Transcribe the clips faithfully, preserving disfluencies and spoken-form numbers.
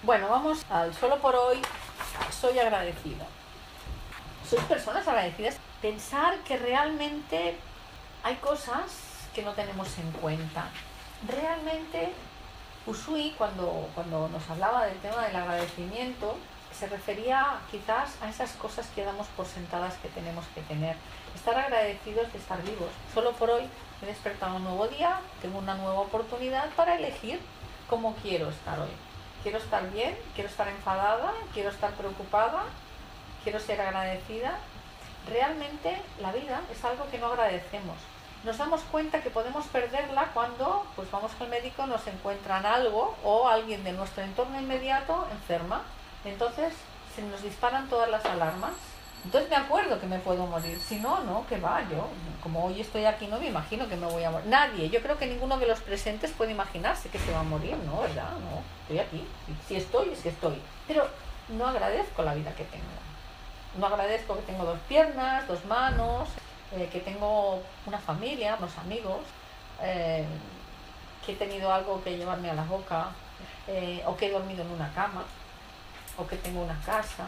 Bueno, vamos al solo por hoy. Soy agradecido. ¿Sois personas agradecidas? Pensar que realmente hay cosas que no tenemos en cuenta. Realmente, Usui, cuando, cuando nos hablaba del tema del agradecimiento, se refería quizás a esas cosas que damos por sentadas que tenemos que tener. Estar agradecidos de estar vivos. Solo por hoy he despertado un nuevo día, tengo una nueva oportunidad para elegir cómo quiero estar hoy. Quiero estar bien, quiero estar enfadada, quiero estar preocupada, quiero ser agradecida. Realmente la vida es algo que no agradecemos. Nos damos cuenta que podemos perderla cuando pues vamos al médico, nos encuentran algo o alguien de nuestro entorno inmediato enferma. Entonces se nos disparan todas las alarmas. Entonces me acuerdo que me puedo morir. Si no, no, que va, yo, como hoy estoy aquí, no me imagino que me voy a morir. Nadie, yo creo que ninguno de los presentes puede imaginarse que se va a morir, ¿no? ¿Verdad? No, estoy aquí. Si estoy, es que estoy. Pero no agradezco la vida que tengo. No agradezco que tengo dos piernas, dos manos, eh, que tengo una familia, unos amigos, eh, que he tenido algo que llevarme a la boca, eh, o que he dormido en una cama, o que tengo una casa.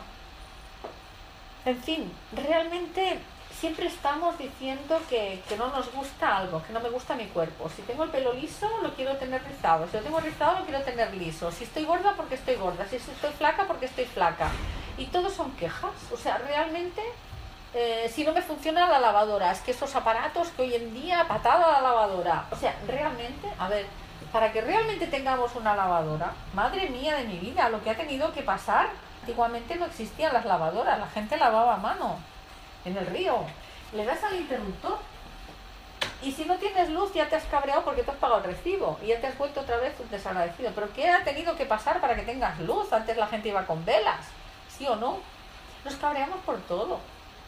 En fin, realmente siempre estamos diciendo que, que no nos gusta algo, que no me gusta mi cuerpo. Si tengo el pelo liso, lo quiero tener rizado. Si lo tengo rizado, lo quiero tener liso. Si estoy gorda, porque estoy gorda. Si estoy flaca, porque estoy flaca. Y todo son quejas. O sea, realmente, eh, si no me funciona la lavadora, es que esos aparatos que hoy en día, patada a la lavadora. O sea, realmente, a ver, para que realmente tengamos una lavadora, madre mía de mi vida, lo que ha tenido que pasar. Antiguamente no existían las lavadoras, la gente lavaba a mano, en el río. Le das al interruptor y si no tienes luz ya te has cabreado porque te has pagado el recibo y ya te has vuelto otra vez un desagradecido. ¿Pero qué ha tenido que pasar para que tengas luz? Antes la gente iba con velas, ¿sí o no? Nos cabreamos por todo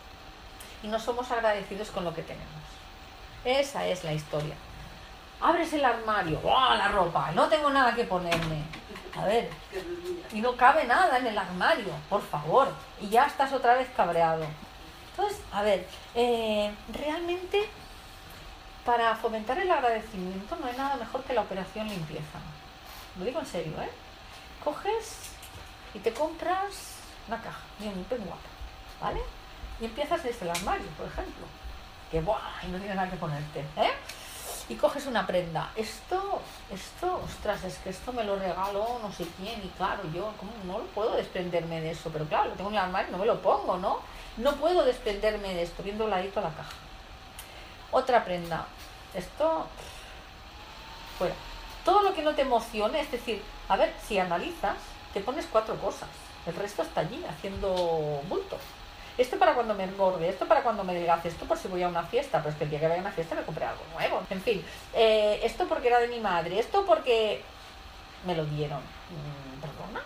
y no somos agradecidos con lo que tenemos. Esa es la historia. Abres el armario, ¡oh, la ropa! No tengo nada que ponerme. A ver, y no cabe nada en el armario, por favor, y ya estás otra vez cabreado. Entonces, a ver, eh, realmente para fomentar el agradecimiento no hay nada mejor que la operación limpieza. Lo digo en serio, ¿eh? Coges y te compras una caja, bien, bien guapa, ¿vale? Y empiezas desde el armario, por ejemplo, que ¡buah! Y no tienes nada que ponerte, ¿eh? Y coges una prenda, esto, esto, ostras, es que esto me lo regaló no sé quién, y claro, yo ¿cómo? No lo puedo desprenderme de eso, pero claro, lo tengo en el armario, no me lo pongo, ¿no? No puedo desprenderme de esto, viendo ladito la caja. Otra prenda, esto, fuera. Todo lo que no te emocione, es decir, a ver, si analizas, te pones cuatro cosas, el resto está allí, haciendo bulto. Esto para cuando me engorde, esto para cuando me delgace, esto por si voy a una fiesta, pero es que el día que vaya a una fiesta me compré algo nuevo. En fin, eh, esto porque era de mi madre, esto porque me lo dieron. ¿Perdona?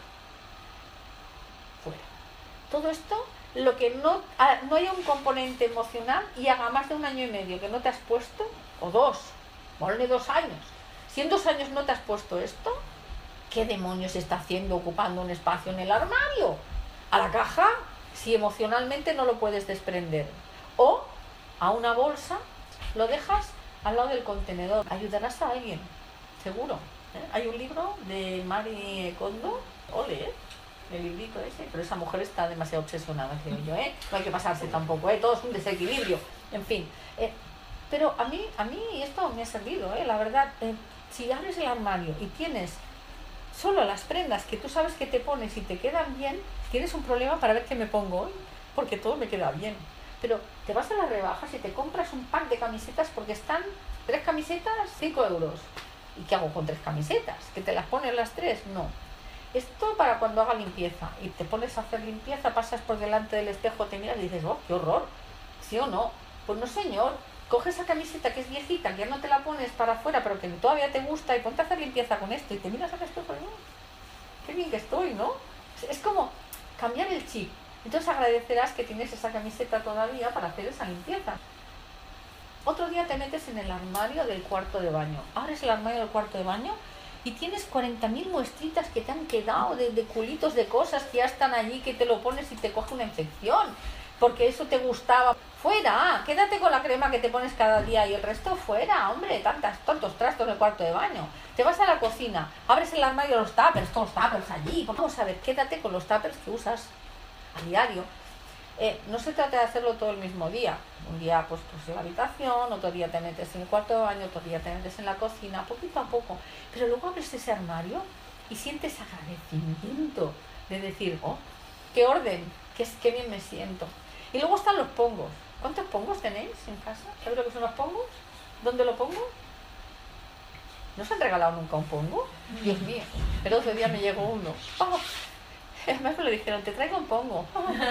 Fuera. Todo esto, lo que no, no haya un componente emocional y haga más de un año y medio que no te has puesto, o dos, ponle dos años. Si en dos años no te has puesto esto, ¿qué demonios está haciendo ocupando un espacio en el armario? A la caja, si emocionalmente no lo puedes desprender, o a una bolsa, lo dejas al lado del contenedor, ayudarás a alguien, seguro, ¿eh? Hay un libro de Marie Kondo, ole, ¿eh? El librito ese, pero esa mujer está demasiado obsesionada, creo yo, ¿eh? No hay que pasarse tampoco, ¿eh? Todo es un desequilibrio, en fin, eh, pero a mí, a mí esto me ha servido, ¿eh? La verdad, eh, si abres el armario y tienes solo las prendas que tú sabes que te pones y te quedan bien, tienes un problema para ver qué me pongo hoy, porque todo me queda bien. Pero te vas a las rebajas y te compras un pack de camisetas porque están tres camisetas, cinco euros. ¿Y qué hago con tres camisetas? ¿Que te las pones las tres? No. Esto para cuando haga limpieza y te pones a hacer limpieza, pasas por delante del espejo, te miras y dices, oh, qué horror, ¿sí o no? Pues no, señor. Coge esa camiseta que es viejita, que ya no te la pones para afuera, pero que todavía te gusta, y ponte a hacer limpieza con esto, y te miras al espejo y, oh, qué bien que estoy, ¿no? Es como cambiar el chip. Entonces agradecerás que tienes esa camiseta todavía para hacer esa limpieza. Otro día te metes en el armario del cuarto de baño. Abres el armario del cuarto de baño y tienes cuarenta mil muestritas que te han quedado de, de culitos de cosas que ya están allí, que te lo pones y te coge una infección. porque eso te gustaba. Fuera, quédate con la crema que te pones cada día y el resto fuera, hombre, tantas, tantos trastos en el cuarto de baño. Te vas a la cocina, abres el armario de los tuppers, todos los tuppers allí. Vamos a ver, quédate con los tuppers que usas a diario. Eh, no se trata de hacerlo todo el mismo día. Un día pues, pues en la habitación, otro día te metes en el cuarto de baño, otro día te metes en la cocina, poquito a poco. Pero luego abres ese armario y sientes agradecimiento de decir, oh, qué orden, qué, qué bien me siento. Y luego están los pongos. ¿Cuántos pongos tenéis en casa? ¿Sabéis lo que son los pongos? ¿Dónde lo pongo? ¿No os han regalado nunca un pongo? Dios mío, el otro día me llegó uno. Oh, además me lo dijeron, te traigo un pongo.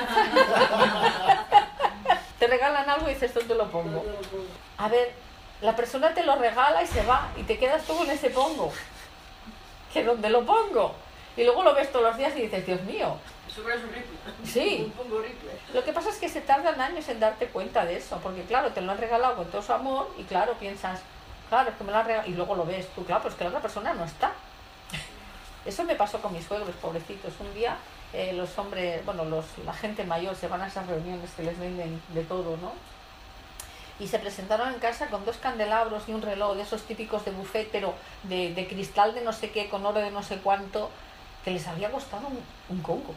Te regalan algo y dices, ¿dónde lo pongo? A ver, la persona te lo regala y se va y te quedas tú con ese pongo. ¿Que dónde lo pongo? Y luego lo ves todos los días y dices, Dios mío. Eso es horrible. Sí. Un pongo horrible. Lo que pasa es que se tardan años en darte cuenta de eso, porque claro, te lo han regalado con todo su amor y claro, piensas, claro, es que me lo han regalado, y luego lo ves tú, claro, pues que la otra persona no está. Eso me pasó con mis suegros, pobrecitos. Un día eh, los hombres, bueno, los, la gente mayor se van a esas reuniones que les venden de todo, ¿no? Y se presentaron en casa con dos candelabros y un reloj de esos típicos de buffet, pero de, de cristal de no sé qué, con oro de no sé cuánto, que les había costado un, un congo.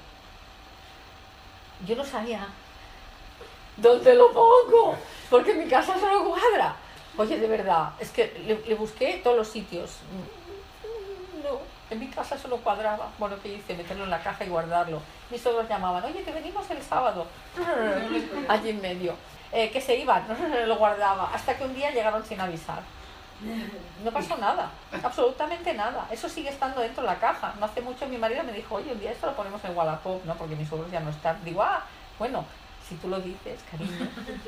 Yo no sabía dónde lo pongo, porque en mi casa solo cuadra. Oye, de verdad, es que le, le busqué todos los sitios. No, en mi casa solo cuadraba. Bueno, ¿qué hice? Meterlo en la caja y guardarlo. Mis suegros llamaban, oye, que venimos el sábado. Allí en medio. Eh, que se iban, lo guardaba. Hasta que un día llegaron sin avisar. No pasó nada, absolutamente nada. Eso sigue estando dentro de la caja. No hace mucho mi marido me dijo, oye, un día esto lo ponemos en Wallapop, ¿no? Porque mis suegros ya no están. Digo, ah, bueno, si tú lo dices, cariño.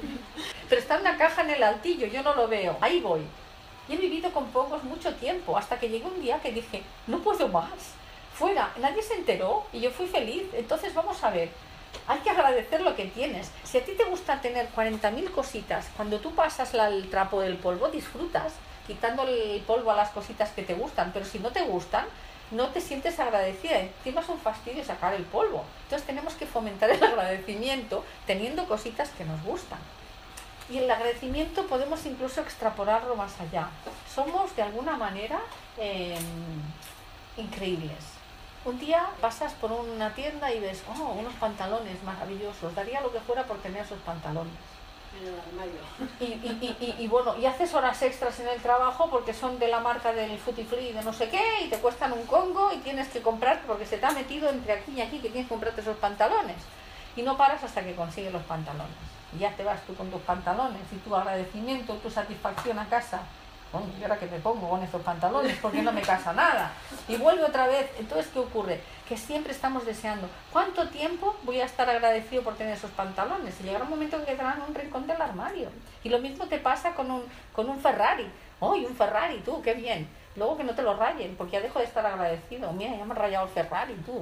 Pero está en una caja en el altillo, yo no lo veo. Ahí voy. Y he vivido con pongos mucho tiempo, hasta que llegó un día que dije, no puedo más. Fuera, nadie se enteró y yo fui feliz. Entonces vamos a ver, hay que agradecer lo que tienes. Si a ti te gusta tener cuarenta mil cositas, cuando tú pasas la, el trapo del polvo, disfrutas quitando el polvo a las cositas que te gustan, pero si no te gustan, no te sientes agradecida, encima es un fastidio sacar el polvo. Entonces tenemos que fomentar el agradecimiento teniendo cositas que nos gustan. Y el agradecimiento podemos incluso extrapolarlo más allá. Somos de alguna manera eh, increíbles. Un día pasas por una tienda y ves, oh, unos pantalones maravillosos, daría lo que fuera por tener esos pantalones. En el armario. Y, y, y, y bueno, y haces horas extras en el trabajo porque son de la marca del Futti Free de no sé qué y te cuestan un congo y tienes que comprar porque se te ha metido entre aquí y aquí que tienes que comprarte esos pantalones. Y no paras hasta que consigues los pantalones. Y ya te vas tú con tus pantalones y tu agradecimiento, tu satisfacción a casa. Bueno, ¿y ahora qué me pongo con estos pantalones? Porque no me casa nada. Y vuelve otra vez. Entonces, ¿qué ocurre? Que siempre estamos deseando, ¿cuánto tiempo voy a estar agradecido por tener esos pantalones? Y llegará un momento en que quedarán en un rincón del armario. Y lo mismo te pasa con un, con un Ferrari. ¡Ay, un Ferrari, tú, qué bien! Luego que no te lo rayen, porque ya dejo de estar agradecido. Mira, ya me han rayado el Ferrari, tú.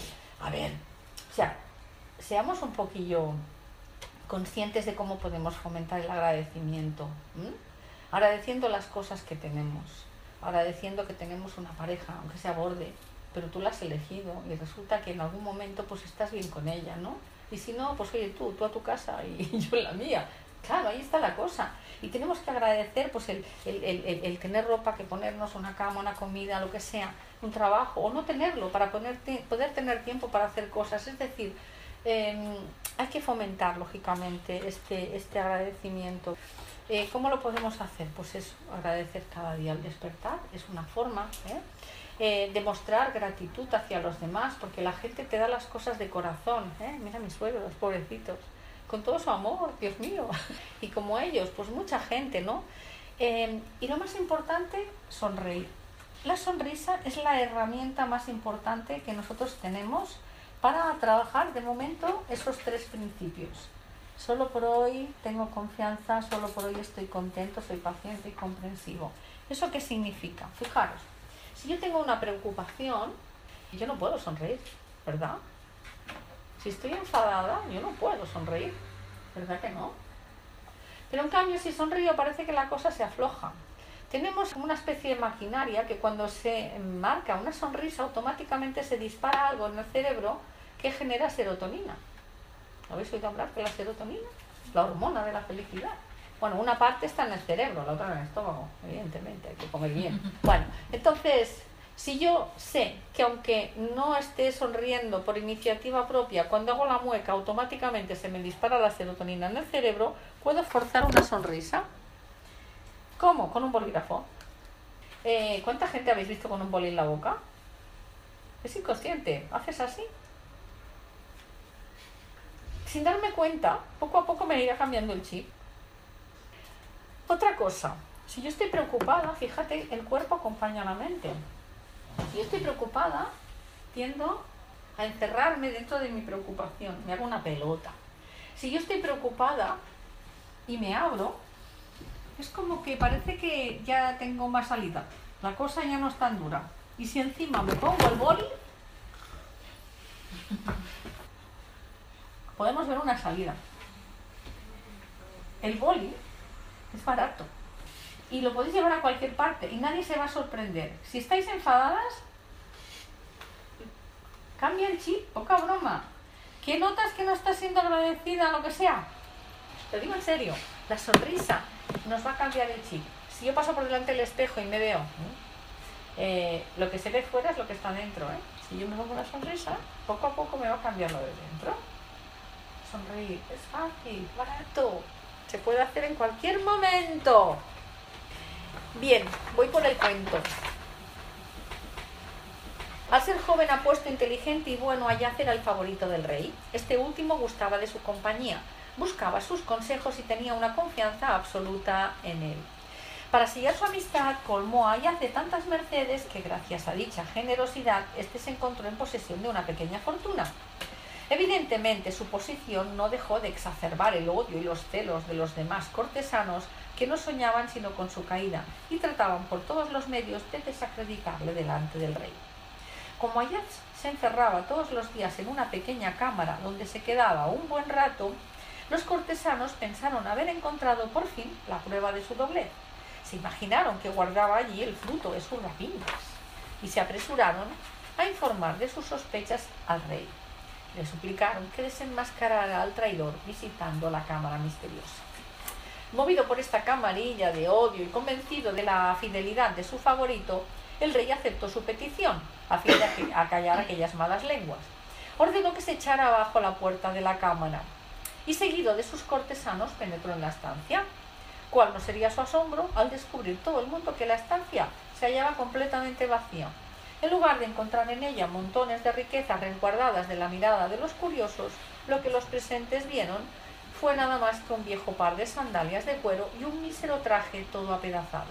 A ver, o sea, seamos un poquillo conscientes de cómo podemos fomentar el agradecimiento. ¿Mm? Agradeciendo las cosas que tenemos, agradeciendo que tenemos una pareja, aunque sea borde, pero tú la has elegido y resulta que en algún momento pues estás bien con ella, ¿no? Y si no, pues oye tú, tú a tu casa y yo en la mía. Claro, ahí está la cosa. Y tenemos que agradecer pues el, el, el, el, el tener ropa que ponernos, una cama, una comida, lo que sea, un trabajo, o no tenerlo para poner, poder tener tiempo para hacer cosas. Es decir, eh, hay que fomentar, lógicamente, este, este agradecimiento. Eh, ¿Cómo lo podemos hacer? Pues eso, agradecer cada día al despertar, es una forma, ¿eh? Eh, demostrar gratitud hacia los demás, porque la gente te da las cosas de corazón, ¿eh? Mira mis suegros, pobrecitos, con todo su amor, Dios mío, y como ellos, pues mucha gente, ¿no? Eh, y lo más importante, sonreír. La sonrisa es la herramienta más importante que nosotros tenemos para trabajar de momento esos tres principios. Solo por hoy tengo confianza, solo por hoy estoy contento, soy paciente y comprensivo. ¿Eso qué significa? Fijaros, si yo tengo una preocupación, yo no puedo sonreír, ¿verdad? Si estoy enfadada, yo no puedo sonreír, ¿verdad que no? Pero en cambio, si sonrío, parece que la cosa se afloja. Tenemos una especie de maquinaria que cuando se marca una sonrisa, automáticamente se dispara algo en el cerebro que genera serotonina. ¿Habéis oído hablar de la serotonina? La hormona de la felicidad. Bueno, una parte está en el cerebro, la otra en el estómago, evidentemente, hay que comer bien. Bueno, entonces, si yo sé que aunque no esté sonriendo por iniciativa propia, cuando hago la mueca automáticamente se me dispara la serotonina en el cerebro, puedo forzar una sonrisa. ¿Cómo? Con un bolígrafo. Eh, ¿Cuánta gente habéis visto con un boli en la boca? Es inconsciente, haces así. Sin darme cuenta, poco a poco me irá cambiando el chip. Otra cosa, si yo estoy preocupada, fíjate, el cuerpo acompaña a la mente. Si yo estoy preocupada, tiendo a encerrarme dentro de mi preocupación, me hago una pelota. Si yo estoy preocupada y me abro, es como que parece que ya tengo más salida, la cosa ya no es tan dura. Y si encima me pongo el boli, podemos ver una salida. El boli es barato y lo podéis llevar a cualquier parte y nadie se va a sorprender. Si estáis enfadadas, cambia el chip, poca broma. ¿Qué notas que no estás siendo agradecida, lo que sea? Te digo en serio, la sonrisa nos va a cambiar el chip. Si yo paso por delante del espejo y me veo, eh, lo que se ve fuera es lo que está dentro, ¿eh? Si yo me pongo una sonrisa, poco a poco me va a cambiar lo de dentro. Sonreír es fácil, barato, se puede hacer en cualquier momento. Bien, voy por el cuento. Al ser joven, apuesto, inteligente y bueno, Ayace era el favorito del rey. Este último gustaba de su compañía, buscaba sus consejos y tenía una confianza absoluta en él. Para sellar su amistad, colmó a Ayace tantas mercedes que gracias a dicha generosidad, este se encontró en posesión de una pequeña fortuna. Evidentemente, su posición no dejó de exacerbar el odio y los celos de los demás cortesanos que no soñaban sino con su caída y trataban por todos los medios de desacreditarle delante del rey. Como Ayace se encerraba todos los días en una pequeña cámara donde se quedaba un buen rato, los cortesanos pensaron haber encontrado por fin la prueba de su doblez. Se imaginaron que guardaba allí el fruto de sus rapiñas y se apresuraron a informar de sus sospechas al rey. Le suplicaron que desenmascarara al traidor visitando la cámara misteriosa. Movido por esta camarilla de odio y convencido de la fidelidad de su favorito, el rey aceptó su petición, a fin de acallar aquellas malas lenguas. Ordenó que se echara abajo la puerta de la cámara y, seguido de sus cortesanos, penetró en la estancia. ¿Cuál no sería su asombro al descubrir todo el mundo que la estancia se hallaba completamente vacía? En lugar de encontrar en ella montones de riquezas resguardadas de la mirada de los curiosos, lo que los presentes vieron fue nada más que un viejo par de sandalias de cuero y un mísero traje todo apedazado.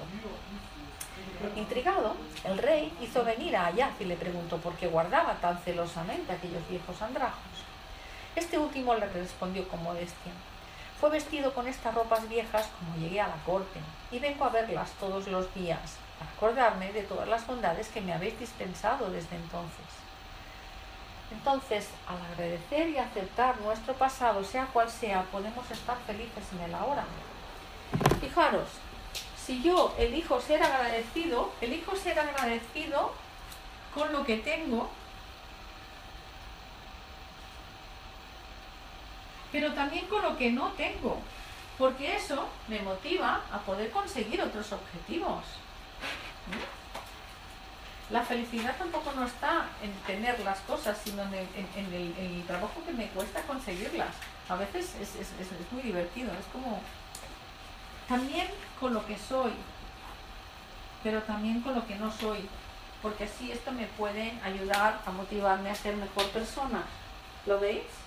Intrigado, el rey hizo venir a Ayace y le preguntó por qué guardaba tan celosamente aquellos viejos andrajos. Este último le respondió con modestia: fue vestido con estas ropas viejas como llegué a la corte, y vengo a verlas todos los días, para acordarme de todas las bondades que me habéis dispensado desde entonces. Entonces, al agradecer y aceptar nuestro pasado, sea cual sea, podemos estar felices en el ahora. Fijaros, si yo elijo ser agradecido, elijo ser agradecido con lo que tengo, pero también con lo que no tengo, porque eso me motiva a poder conseguir otros objetivos. La felicidad tampoco no está en tener las cosas, sino en el, en, en el, en el trabajo que me cuesta conseguirlas. A veces es, es, es, es muy divertido, es como también con lo que soy, pero también con lo que no soy, porque así esto me puede ayudar a motivarme a ser mejor persona. ¿Lo veis?